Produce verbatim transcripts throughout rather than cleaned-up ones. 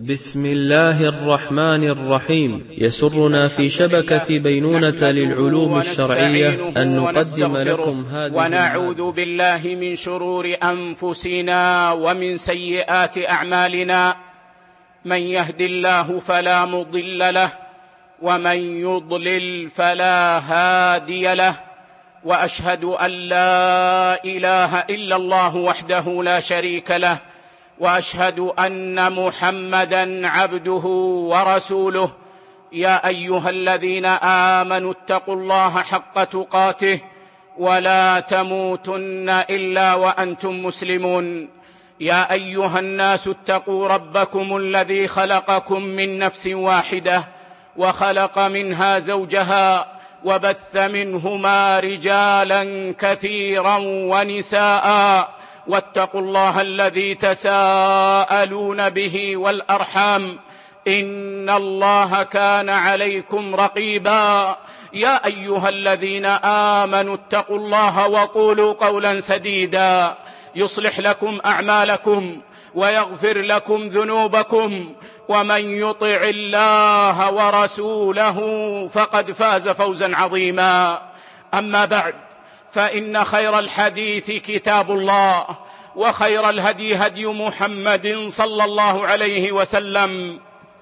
بسم الله الرحمن الرحيم. يسرنا في شبكة بينونة للعلوم الشرعية أن نقدم لكم هذه ونعوذ بالله من شرور أنفسنا ومن سيئات أعمالنا، من يهد الله فلا مضل له ومن يضلل فلا هادي له، وأشهد أن لا إله إلا الله وحده لا شريك له، وأشهد أن محمدًا عبده ورسوله. يا أيها الذين آمنوا اتقوا الله حق تقاته ولا تموتن إلا وأنتم مسلمون. يا أيها الناس اتقوا ربكم الذي خلقكم من نفس واحدة وخلق منها زوجها وبث منهما رجالا كثيرا ونساء، واتقوا الله الذي تساءلون به والأرحام، إن الله كان عليكم رقيبا. يا أيها الذين آمنوا اتقوا الله وقولوا قولا سديدا يصلح لكم أعمالكم ويغفر لكم ذنوبكم، ومن يطع الله ورسوله فقد فاز فوزا عظيما. أما بعد، فإن خير الحديث كتاب الله، وخير الهدي هدي محمد صلى الله عليه وسلم،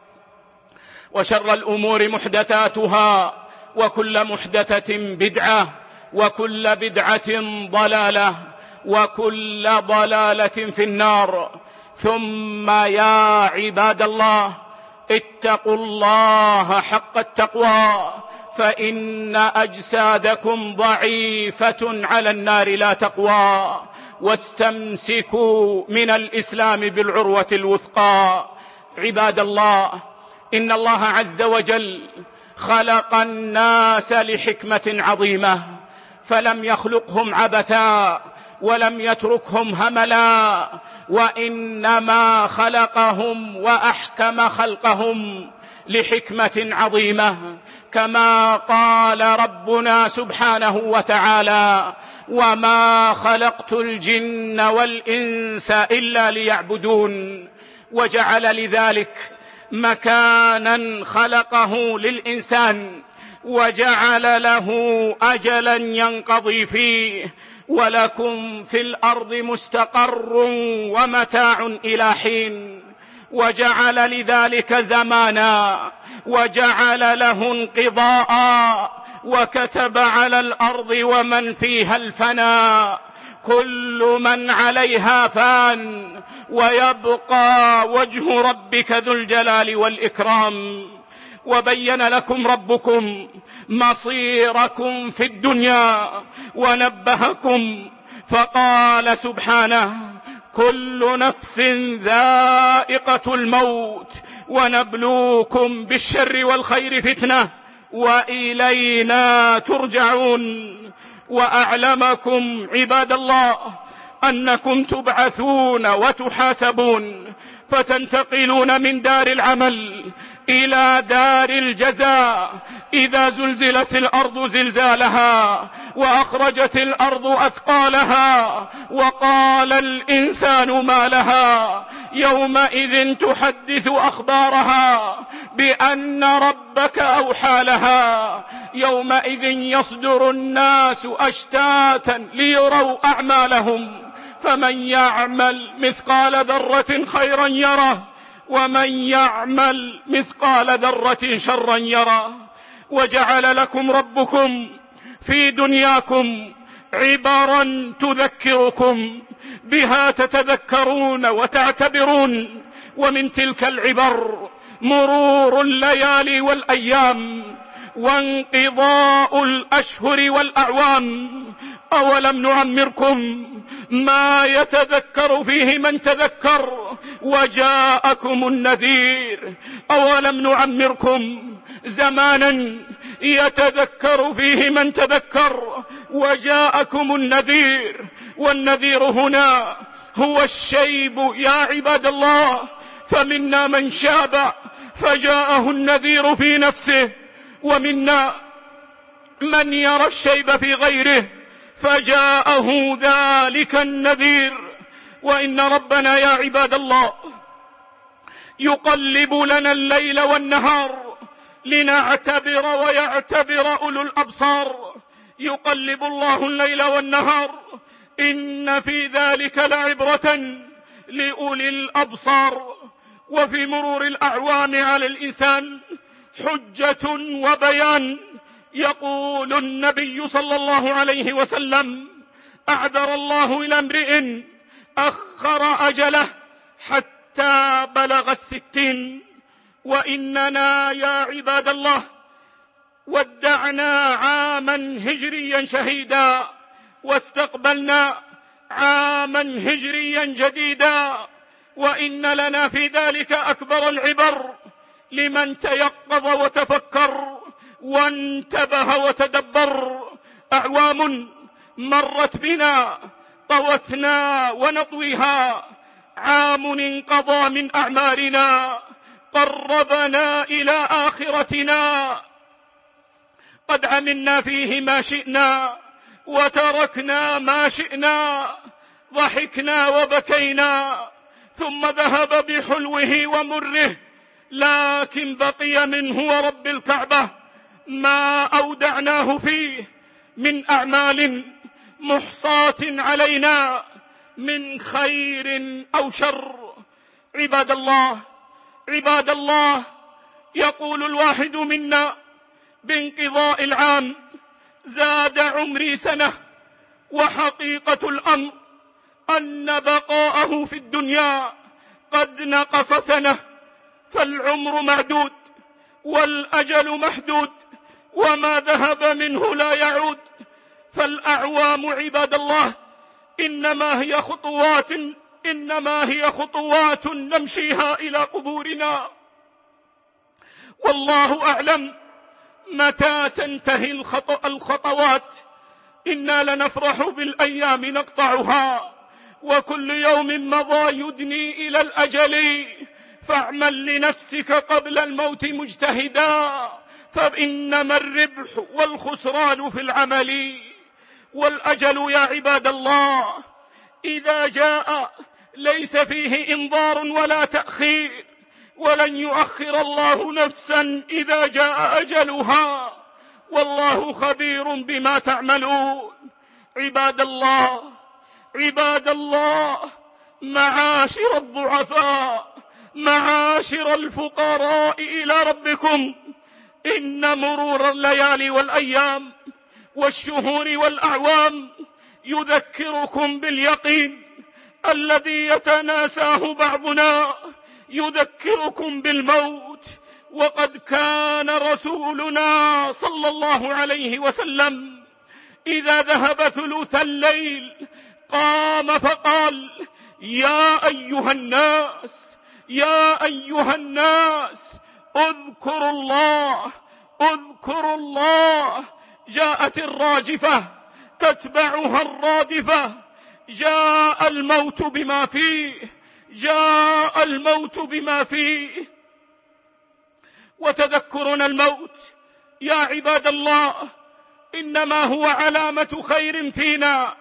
وشر الأمور محدثاتها، وكل محدثة بدعة، وكل بدعة ضلالة، وكل ضلالة في النار. ثم يا عباد الله، اتقوا الله حق التقوى، فإن أجسادكم ضعيفة على النار لا تقوى، واستمسكوا من الإسلام بالعروة الوثقى. عباد الله، إن الله عز وجل خلق الناس لحكمة عظيمة، فلم يخلقهم عبثا ولم يتركهم هملا، وإنما خلقهم وأحكم خلقهم لحكمة عظيمة، كما قال ربنا سبحانه وتعالى: وما خلقت الجن والإنس إلا ليعبدون. وجعل لذلك مكانا خلقه للإنسان، وجعل له أجلا ينقضي فيه، ولكم في الأرض مستقر ومتاع إلى حين. وجعل لذلك زمانا، وجعل له انقضاء، وكتب على الأرض ومن فيها الفناء. كل من عليها فان، ويبقى وجه ربك ذو الجلال والإكرام. وبين لكم ربكم مصيركم في الدنيا ونبهكم فقال سبحانه: كل نفس ذائقة الموت ونبلوكم بالشر والخير فتنة وإلينا ترجعون. وأعلمكم عباد الله أنكم تبعثون وتحاسبون، فتنتقلون من دار العمل إلى دار الجزاء. إذا زلزلت الأرض زلزالها وأخرجت الأرض أثقالها وقال الإنسان ما لها يومئذ تحدث أخبارها بأن ربك أوحى لها. يومئذ يصدر الناس أشتاتا ليروا أعمالهم، فمن يعمل مثقال ذرة خيرا يره، ومن يعمل مثقال ذرة شرا يره. وجعل لكم ربكم في دنياكم عبرا تذكركم بها، تتذكرون وتعتبرون. ومن تلك العبر مرور الليالي والأيام، وانقضاء الأشهر والأعوام. أولم نعمركم ما يتذكر فيه من تذكر وجاءكم النذير؟ أولم نعمركم زمانا يتذكر فيه من تذكر وجاءكم النذير؟ والنذير هنا هو الشيب يا عباد الله، فمنا من شاب فجاءه النذير في نفسه، ومنا من يرى الشيب في غيره فجاءه ذلك النذير. وإن ربنا يا عباد الله يقلب لنا الليل والنهار لنعتبر ويعتبر أولو الأبصار. يقلب الله الليل والنهار، إن في ذلك لعبرة لأولي الأبصار. وفي مرور الأعوام على الإنسان حجة وبيان. يقول النبي صلى الله عليه وسلم: أعذر الله إلى امرئ أخر أجله حتى بلغ الستين. وإننا يا عباد الله ودعنا عاما هجريا شهيدا، واستقبلنا عاما هجريا جديدا، وإن لنا في ذلك أكبر العبر لمن تيقظ وتفكر وانتبه وتدبر. أعوام مرت بنا طوتنا ونطويها، عام انقضى من أعمارنا قربنا إلى آخرتنا. قد عملنا فيه ما شئنا وتركنا ما شئنا، ضحكنا وبكينا، ثم ذهب بحلوه ومره، لكن بقي منه ورب الكعبة ما أودعناه فيه من أعمال محصاة علينا من خير أو شر. عباد الله عباد الله يقول الواحد منا بانقضاء العام: زاد عمري سنة. وحقيقة الأمر أن بقاءه في الدنيا قد نقص سنة، فالعمر معدود والأجل محدود، وما ذهب منه لا يعود. فالأعوام عباد الله إنما هي خطوات إنما هي خطوات نمشيها إلى قبورنا، والله أعلم متى تنتهي الخطوات. إنا لنفرح بالأيام نقطعها، وكل يوم مضى يدني إلى الأجل. فاعمل لنفسك قبل الموت مجتهدا، فإنما الربح والخسران في العمل. والأجل يا عباد الله إذا جاء ليس فيه إنظار ولا تأخير، ولن يؤخر الله نفسا إذا جاء أجلها، والله خبير بما تعملون. عباد الله عباد الله معاشر الضعفاء، معاشر الفقراء إلى ربكم، إن مرور الليالي والأيام والشهور والأعوام يذكركم باليقين الذي يتناساه بعضنا، يذكركم بالموت. وقد كان رسولنا صلى الله عليه وسلم إذا ذهب ثلث الليل قام فقال: يا أيها الناس يا أيها الناس اذكروا الله اذكروا الله. جاءت الراجفة تتبعها الرادفة، جاء الموت بما فيه جاء الموت بما فيه. وتذكرنا الموت يا عباد الله إنما هو علامة خير فينا،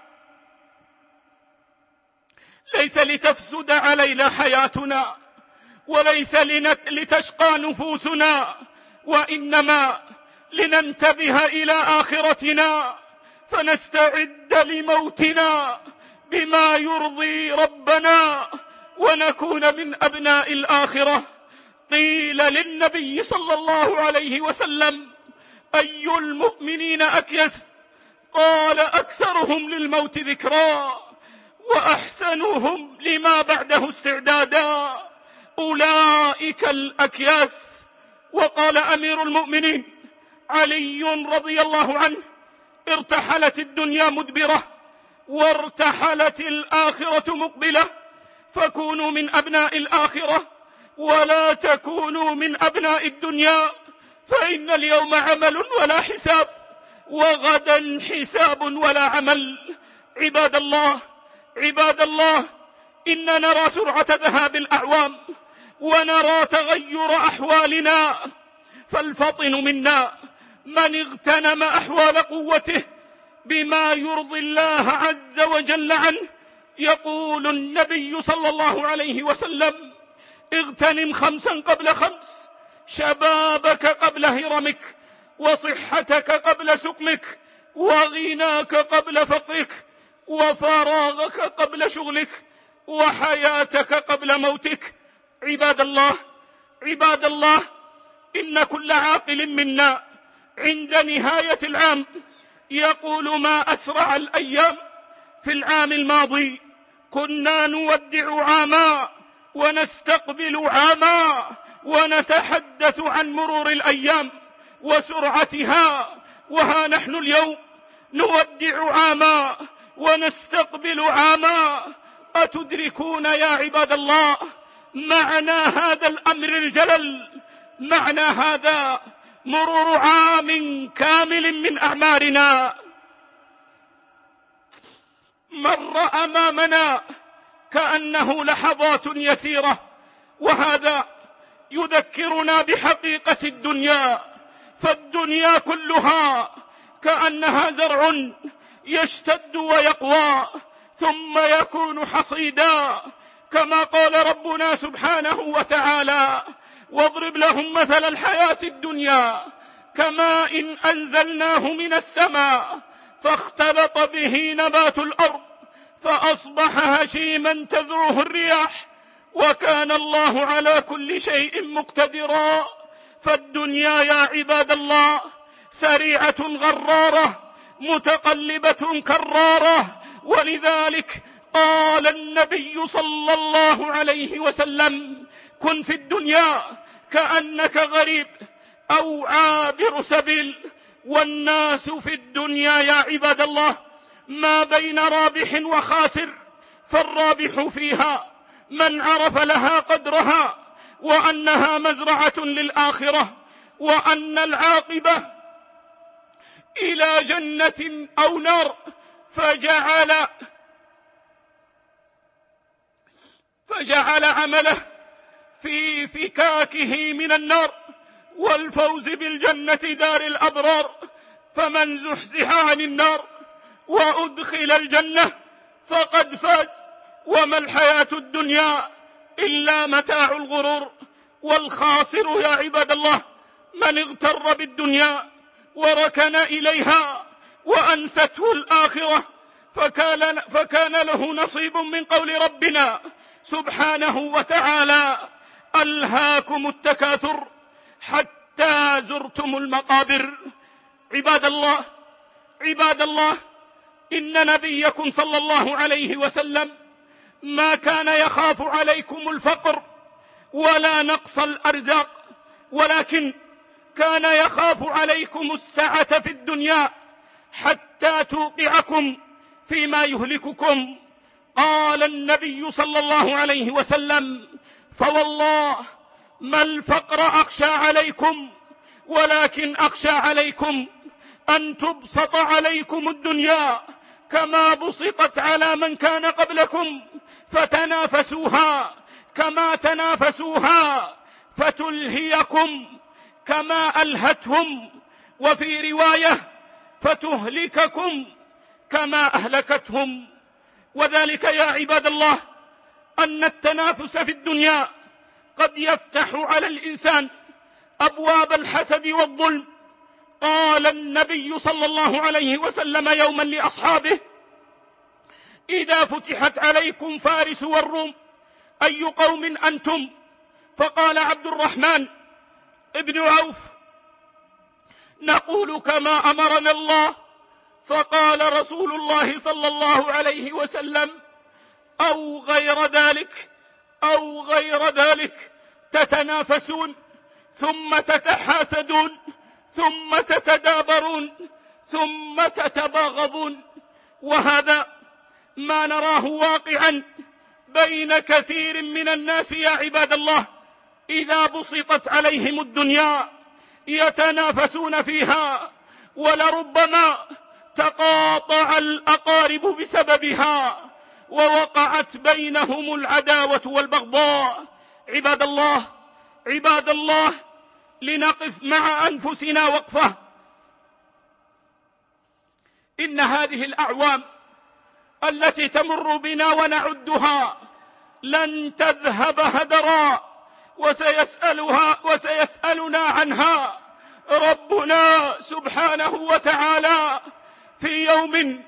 ليس لتفسد علينا حياتنا، وليس لتشقى نفوسنا، وإنما لننتبه إلى آخرتنا، فنستعد لموتنا بما يرضي ربنا، ونكون من أبناء الآخرة. قيل للنبي صلى الله عليه وسلم: أي المؤمنين أكيس؟ قال: أكثرهم للموت ذكرا وأحسنهم لما بعده استعدادا، أولئك الأكياس. وقال أمير المؤمنين علي رضي الله عنه: ارتحلت الدنيا مدبرة وارتحلت الآخرة مقبلة، فكونوا من أبناء الآخرة ولا تكونوا من أبناء الدنيا، فإن اليوم عمل ولا حساب، وغدا حساب ولا عمل. عباد الله عباد الله إن نرى سرعة ذهاب الأعوام، ونرى تغير أحوالنا، فالفطن منا من اغتنم أحوال قوته بما يرضي الله عز وجل عنه. يقول النبي صلى الله عليه وسلم: اغتنم خمسا قبل خمس: شبابك قبل هرمك، وصحتك قبل سقمك، وغناك قبل فقرك، وفراغك قبل شغلك، وحياتك قبل موتك. عباد الله عباد الله إن كل عاقل منا عند نهاية العام يقول: ما أسرع الأيام. في العام الماضي كنا نودع عاما ونستقبل عاما، ونتحدث عن مرور الأيام وسرعتها، وها نحن اليوم نودع عاما ونستقبل عاما. أتدركون يا عباد الله معنى هذا الأمر الجلل؟ معنى هذا مرور عام كامل من أعمارنا مر أمامنا كأنه لحظات يسيرة، وهذا يذكرنا بحقيقة الدنيا. فالدنيا كلها كأنها زرع يشتد ويقوى ثم يكون حصيدا، كما قال ربنا سبحانه وتعالى: واضرب لهم مثل الحياة الدنيا كماء إن أنزلناه من السماء فاختلط به نبات الأرض فأصبح هشيما تذروه الرياح وكان الله على كل شيء مقتدرا. فالدنيا يا عباد الله سريعة غرارة متقلبة كرارة، ولذلك قال النبي صلى الله عليه وسلم: كن في الدنيا كأنك غريب أو عابر سبيل. والناس في الدنيا يا عباد الله ما بين رابح وخاسر، فالرابح فيها من عرف لها قدرها وأنها مزرعة للآخرة، وأن العاقبة إلى جنة أو نار، فجعل فجعل عمله في فكاكه من النار والفوز بالجنة دار الأبرار. فمن زحزح عن النار وأدخل الجنة فقد فاز، وما الحياة الدنيا إلا متاع الغرور. والخاسر يا عباد الله من اغتر بالدنيا وركن إليها وأنسته الآخرة، فكان, فكان له نصيب من قول ربنا سبحانه وتعالى: ألهاكم التكاثر حتى زرتم المقابر. عباد الله عباد الله إن نبيكم صلى الله عليه وسلم ما كان يخاف عليكم الفقر ولا نقص الأرزاق، ولكن كان يخاف عليكم السعة في الدنيا حتى توقعكم فيما يهلككم. قال النبي صلى الله عليه وسلم: فوالله ما الفقر أخشى عليكم، ولكن أخشى عليكم أن تبسط عليكم الدنيا كما بسطت على من كان قبلكم، فتنافسوها كما تنافسوها، فتلهيكم كما ألهتهم، وفي رواية فتهلككم كما أهلكتهم. وذلك يا عباد الله أن التنافس في الدنيا قد يفتح على الإنسان أبواب الحسد والظلم. قال النبي صلى الله عليه وسلم يوما لأصحابه: إذا فتحت عليكم فارس والروم أي قوم أنتم؟ فقال عبد الرحمن ابن عوف: نقول كما أمرنا الله. فقال رسول الله صلى الله عليه وسلم: أو غير ذلك أو غير ذلك، تتنافسون ثم تتحاسدون ثم تتدابرون ثم تتباغضون. وهذا ما نراه واقعا بين كثير من الناس يا عباد الله. إذا بسطت عليهم الدنيا يتنافسون فيها، ولربما تقاطع الأقارب بسببها ووقعت بينهم العداوة والبغضاء. عباد الله عباد الله لنقف مع أنفسنا وقفة. إن هذه الأعوام التي تمر بنا ونعدها لن تذهب هدرا وسيسألها وسيسألنا عنها ربنا سبحانه وتعالى في يوم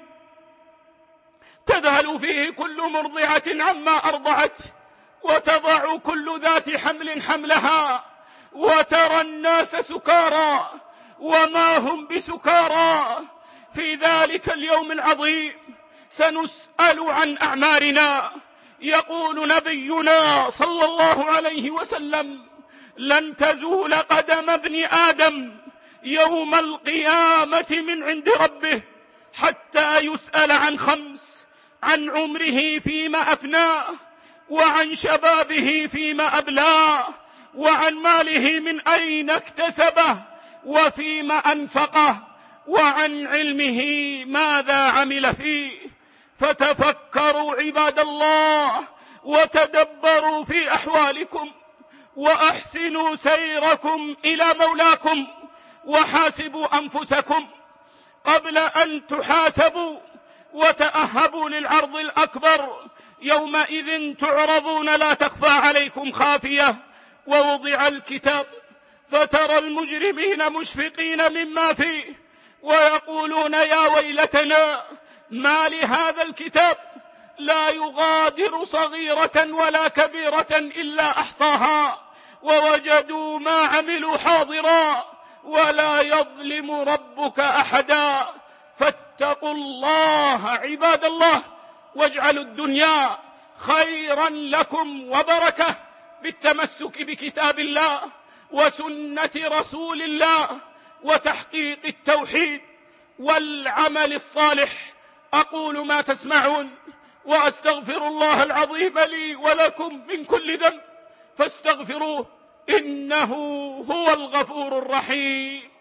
تذهل فيه كل مرضعة عما أرضعت وتضع كل ذات حمل حملها وترى الناس سكارى وما هم بسكارى. في ذلك اليوم العظيم سنسأل عن أعمارنا. يقول نبينا صلى الله عليه وسلم: لن تزول قدم ابن آدم يوم القيامة من عند ربه حتى يسأل عن خمس: عن عمره فيما أفناه، وعن شبابه فيما أبلاه، وعن ماله من أين اكتسبه وفيما أنفقه، وعن علمه ماذا عمل فيه. فتفكروا عباد الله وتدبروا في أحوالكم وأحسنوا سيركم إلى مولاكم وحاسبوا أنفسكم قبل أن تحاسبوا وتأهبوا للعرض الأكبر. يومئذ تعرضون لا تخفى عليكم خافية. ووضع الكتاب فترى المجرمين مشفقين مما فيه ويقولون: يا ويلتنا ما لهذا الكتاب لا يغادر صغيرة ولا كبيرة إلا أحصاها ووجدوا ما عملوا حاضرا ولا يظلم ربك أحدا. فاتقوا الله عباد الله واجعلوا الدنيا خيرا لكم وبركة بالتمسك بكتاب الله وسنة رسول الله وتحقيق التوحيد والعمل الصالح. أقول ما تسمعون وأستغفر الله العظيم لي ولكم من كل ذنب فاستغفروه إنه هو الغفور الرحيم.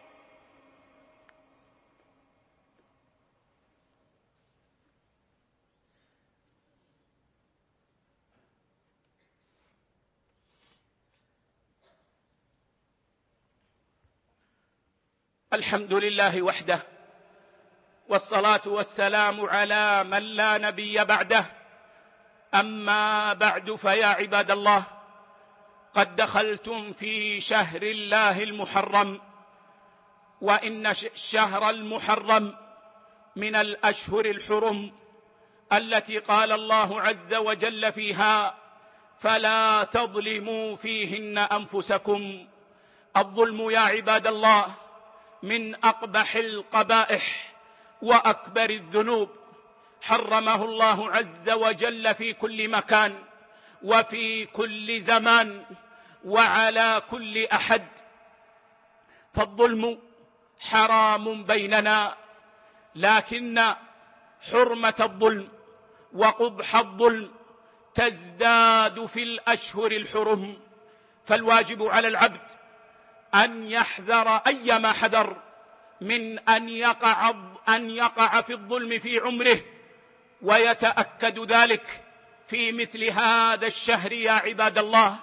الحمد لله وحده، والصلاة والسلام على من لا نبي بعده. أما بعد، فيا عباد الله، قد دخلتم في شهر الله المحرم، وإن الشهر المحرم من الأشهر الحرم التي قال الله عز وجل فيها: فلا تظلموا فيهن أنفسكم. الظلم يا عباد الله من أقبح القبائح وأكبر الذنوب، حرمه الله عز وجل في كل مكان وفي كل زمان وعلى كل أحد. فالظلم حرام بيننا، لكن حرمة الظلم وقبح الظلم تزداد في الأشهر الحرم. فالواجب على العبد أن يحذر أيما حذر من أن يقع أن يقع في الظلم في عمره، ويتأكد ذلك في مثل هذا الشهر يا عباد الله.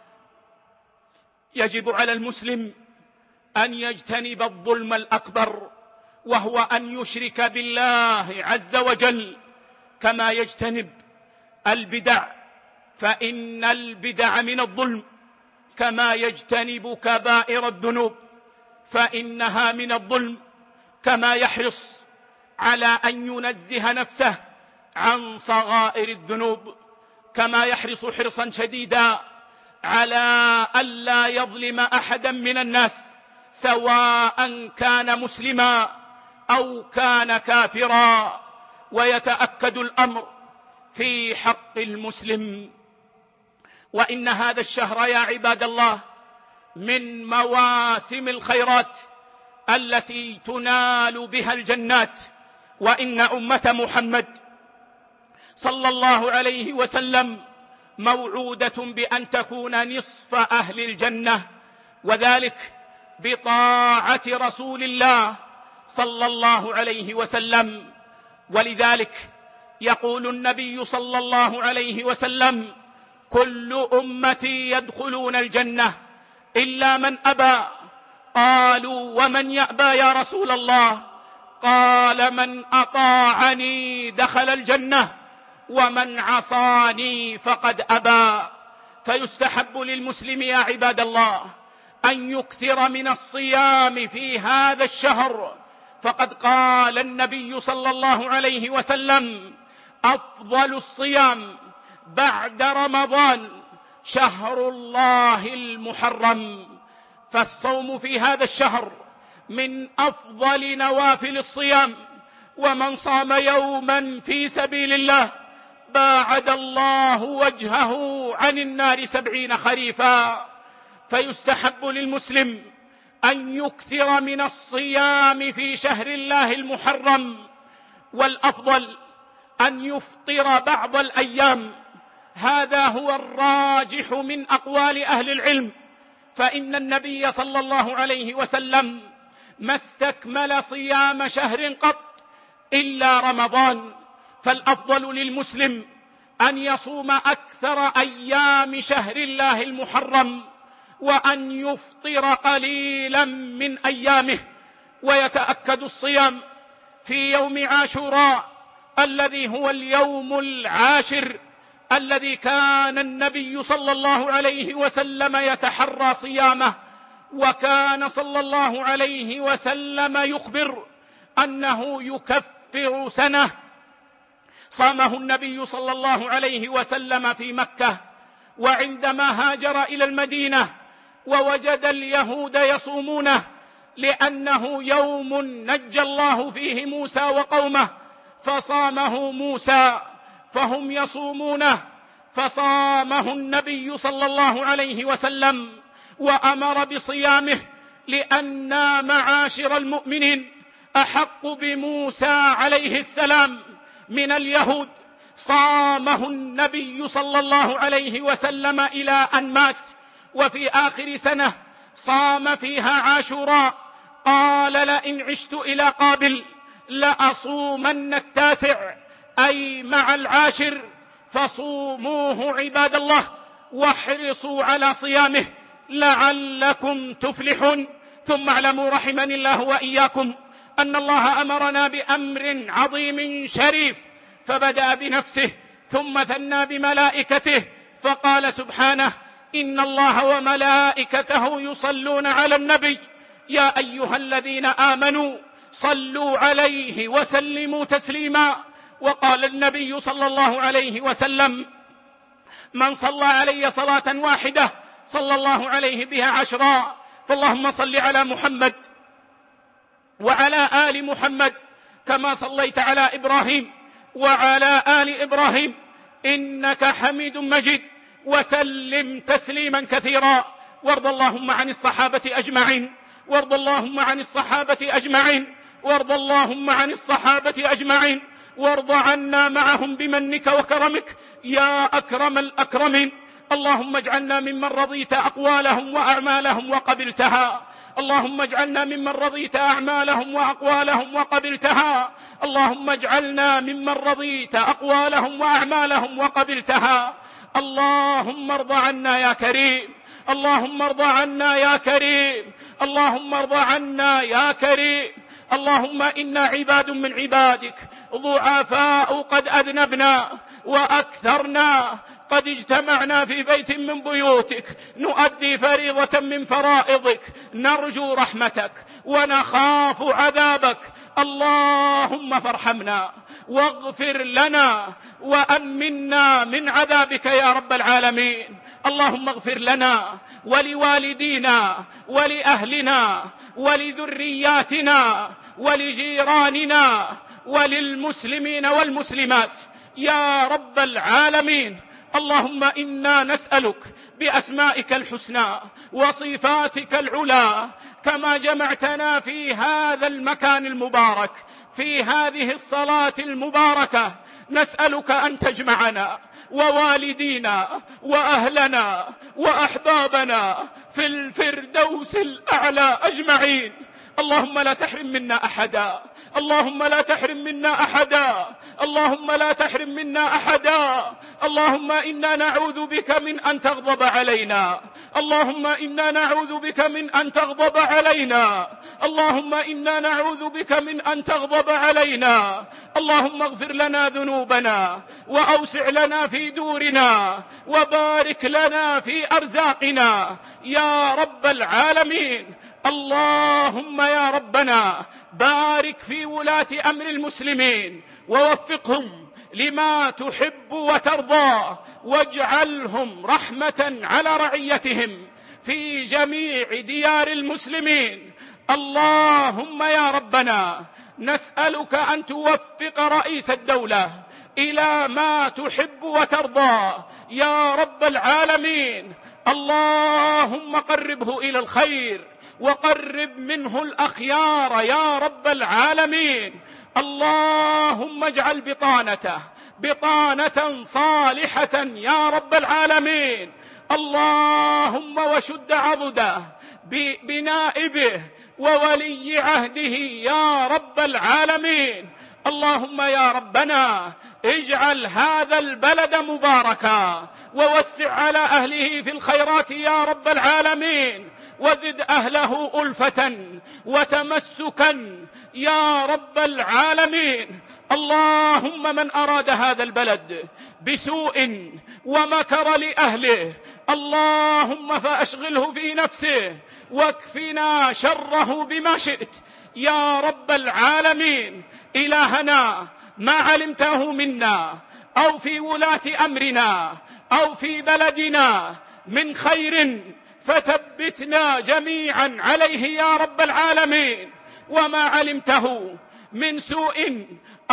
يجب على المسلم أن يجتنب الظلم الأكبر، وهو أن يشرك بالله عز وجل، كما يجتنب البدع، فإن البدع من الظلم، كما يجتنب كبائر الذنوب فإنها من الظلم، كما يحرص على أن ينزه نفسه عن صغائر الذنوب، كما يحرص حرصا شديدا على ألا يظلم أحدا من الناس سواء كان مسلما أو كان كافرا. ويتأكد الأمر في حق المسلم. وإن هذا الشهر يا عباد الله من مواسم الخيرات التي تنال بها الجنات. وإن أمة محمد صلى الله عليه وسلم موعودة بأن تكون نصف أهل الجنة، وذلك بطاعة رسول الله صلى الله عليه وسلم. ولذلك يقول النبي صلى الله عليه وسلم: كل أمتي يدخلون الجنة إلا من أبى. قالوا: ومن يأبى يا رسول الله؟ قال: من أطاعني دخل الجنة ومن عصاني فقد أبى. فيستحب للمسلم يا عباد الله أن يكثر من الصيام في هذا الشهر، فقد قال النبي صلى الله عليه وسلم: أفضل الصيام بعد رمضان شهر الله المحرم. فالصوم في هذا الشهر من أفضل نوافل الصيام، ومن صام يوما في سبيل الله باعد الله وجهه عن النار سبعين خريفا. فيستحب للمسلم أن يكثر من الصيام في شهر الله المحرم، والأفضل أن يفطر بعض الأيام، هذا هو الراجح من أقوال أهل العلم، فإن النبي صلى الله عليه وسلم ما استكمل صيام شهر قط إلا رمضان. فالأفضل للمسلم أن يصوم أكثر أيام شهر الله المحرم، وأن يفطر قليلا من أيامه، ويتأكد الصيام في يوم عاشوراء الذي هو اليوم العاشر الذي كان النبي صلى الله عليه وسلم يتحرى صيامه، وكان صلى الله عليه وسلم يخبر أنه يكفر سنة صامه النبي صلى الله عليه وسلم في مكة. وعندما هاجر إلى المدينة ووجد اليهود يصومونه لأنه يوم نجى الله فيه موسى وقومه فصامه موسى، فهم يصومونه فصامه النبي صلى الله عليه وسلم وأمر بصيامه، لأن معاشر المؤمنين أحق بموسى عليه السلام من اليهود. صامه النبي صلى الله عليه وسلم إلى أن مات، وفي آخر سنة صام فيها عاشوراء، قال: لئن عشت إلى قابل لأصومن التاسع، أي مع العاشر. فصوموه عباد الله واحرصوا على صيامه لعلكم تفلحون. ثم اعلموا رحمني الله وإياكم أن الله أمرنا بأمر عظيم شريف، فبدأ بنفسه ثم ثنى بملائكته، فقال سبحانه: إن الله وملائكته يصلون على النبي يا أيها الذين آمنوا صلوا عليه وسلموا تسليما. وقال النبي صلى الله عليه وسلم: من صلى علي صلاة واحدة صلى الله عليه بها عشرا. فاللهم صل على محمد وعلى آل محمد كما صليت على إبراهيم وعلى آل إبراهيم إنك حميد مجيد، وسلم تسليما كثيرا. وارض اللهم عن الصحابة أجمعين، وارض اللهم عن الصحابة أجمعين، وارض اللهم عن الصحابة أجمعين، وارض عنا معهم بمنك وكرمك يا أكرم الأكرمين. اللهم اجعلنا ممن رضيت أقوالهم وأعمالهم وقبلتها، اللهم اجعلنا ممن رضيت أعمالهم وأقوالهم وقبلتها، اللهم اجعلنا ممن رضيت أقوالهم وأعمالهم وقبلتها. اللهم ارض عنا يا كريم، اللهم ارض عنا يا كريم، اللهم ارض عنا يا كريم. اللهم إنا عباد من عبادك ضعفاء قد أذنبنا وأكثرنا، قد اجتمعنا في بيت من بيوتك نؤدي فريضة من فرائضك، نرجو رحمتك ونخاف عذابك. اللهم فارحمنا واغفر لنا وأمنا من عذابك يا رب العالمين. اللهم اغفر لنا ولوالدينا ولأهلنا ولذرياتنا ولجيراننا وللمسلمين والمسلمات يا رب العالمين. اللهم إنا نسألك بأسمائك الحسنى وصفاتك العلى كما جمعتنا في هذا المكان المبارك في هذه الصلاة المباركة، نسألك أن تجمعنا ووالدينا وأهلنا وأحبابنا في الفردوس الأعلى أجمعين. اللهم لا تحرم منا أحدا، اللهم لا تحرم منا أحدا، اللهم لا تحرم منا أحدا. اللهم إنا نعوذ بك من أن تغضب علينا، اللهم إنا نعوذ بك من أن تغضب علينا، اللهم إنا نعوذ بك من أن تغضب علينا. اللهم اغفر لنا ذنوبنا وأوسع لنا في دورنا وبارك لنا في أرزاقنا يا رب العالمين. اللهم يا ربنا بارك في ولاة أمر المسلمين ووفقهم لما تحب وترضى، واجعلهم رحمة على رعيتهم في جميع ديار المسلمين. اللهم يا ربنا نسألك أن توفق رئيس الدولة إلى ما تحب وترضى يا رب العالمين. اللهم قربه إلى الخير وقرب منه الأخيار يا رب العالمين. اللهم اجعل بطانته بطانة صالحة يا رب العالمين. اللهم وشد عضده بنائبه وولي عهده يا رب العالمين. اللهم يا ربنا اجعل هذا البلد مباركا ووسع على أهله في الخيرات يا رب العالمين، وزد أهله ألفة وتمسكا يا رب العالمين. اللهم من أراد هذا البلد بسوء ومكر لأهله اللهم فأشغله في نفسه واكفنا شره بما شئت يا رب العالمين. إلهنا ما علمته منا أو في ولاة أمرنا أو في بلدنا من خير فثبتنا جميعا عليه يا رب العالمين، وما علمته من سوء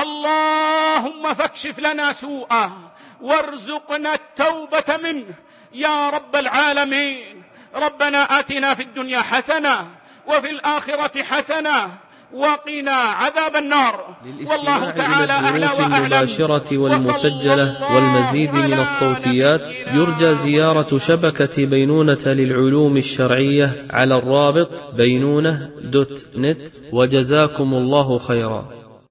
اللهم فاكشف لنا سوءه وارزقنا التوبة منه يا رب العالمين. ربنا آتنا في الدنيا حسنة وفي الآخرة حسنة وقنا عذاب النار. والله تعالى أعلى وأعلم. المباشرة والمسجلة والمزيد من الصوتيات يرجى زيارة شبكة بينونة للعلوم الشرعية على الرابط بينونة دوت نت. وجزاكم الله خيرا.